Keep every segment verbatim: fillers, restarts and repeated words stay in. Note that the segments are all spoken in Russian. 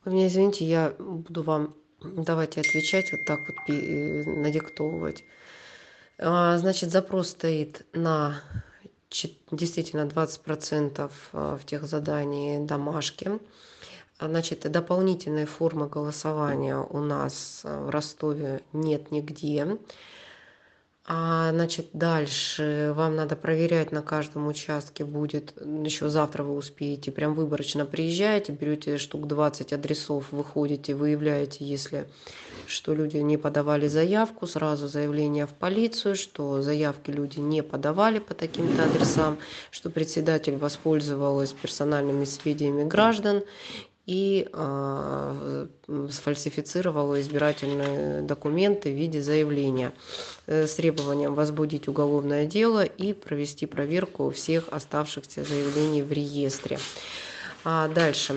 Вы меня извините, я буду вам давайте отвечать вот так вот, пи э, надиктовывать. А, значит, запрос стоит на чет действительно двадцать процентов, а, в техзадании домашки. А, значит, дополнительной формы голосования у нас, а, в Ростове нет нигде. А, значит, дальше вам надо проверять на каждом участке будет, м, еще завтра вы успеете, прям выборочно приезжаете, берете штук двадцать адресов, выходите, выявляете, если что люди не подавали заявку, сразу заявление в полицию, что заявки люди не подавали по таким-то адресам, что председатель воспользовалась персональными сведениями граждан и, а, м, сфальсифицировала избирательные документы в виде заявления, э, с требованием возбудить уголовное дело и провести проверку всех оставшихся заявлений в реестре. А, дальше.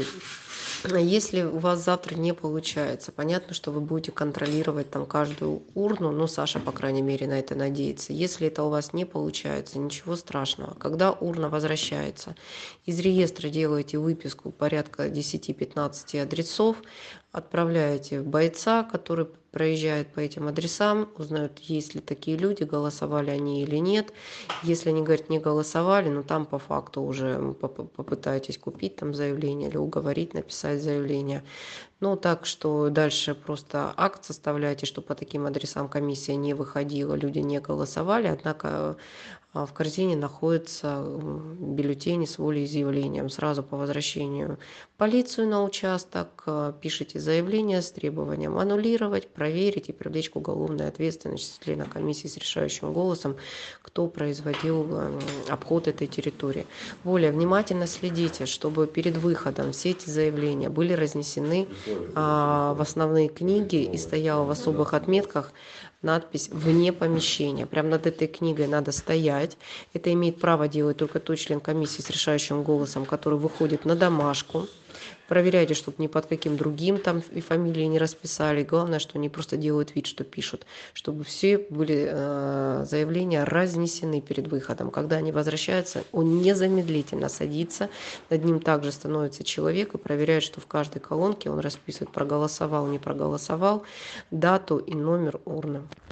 Если у вас завтра не получается, понятно, что вы будете контролировать там каждую урну, ну, Саша, по крайней мере, на это надеется. Если это у вас не получается, ничего страшного. Когда урна возвращается, из реестра делаете выписку порядка десяти-пятнадцати адресов, отправляете бойца, который проезжает по этим адресам, узнает, есть ли такие люди, голосовали они или нет. Если они говорят, не голосовали, ну там по факту уже поп- попытаетесь купить там заявление или уговорить написать заявление. Ну, так что дальше просто акт составляйте, что по таким адресам комиссия не выходила, люди не голосовали, однако а, в корзине находятся м, бюллетени с волеизъявлением. Сразу по возвращению в полицию на участок а, пишите заявление с требованием аннулировать, проверить и привлечь к уголовной ответственности члена комиссии с решающим голосом, кто производил м, обход этой территории. Более внимательно следите, чтобы перед выходом все эти заявления были разнесены а, в основные книги и стояла в особых отметках надпись «Вне помещения». Прямо над этой книгой надо стоять. Это имеет право делать только тот член комиссии с решающим голосом, который выходит на домашку. Проверяйте, чтобы ни под каким другим там и фамилии не расписали. Главное, что они просто делают вид, что пишут, чтобы все были э, заявления разнесены перед выходом. Когда они возвращаются, он незамедлительно садится, над ним также становится человек и проверяет, что в каждой колонке он расписывает, проголосовал, не проголосовал, дату и номер урны.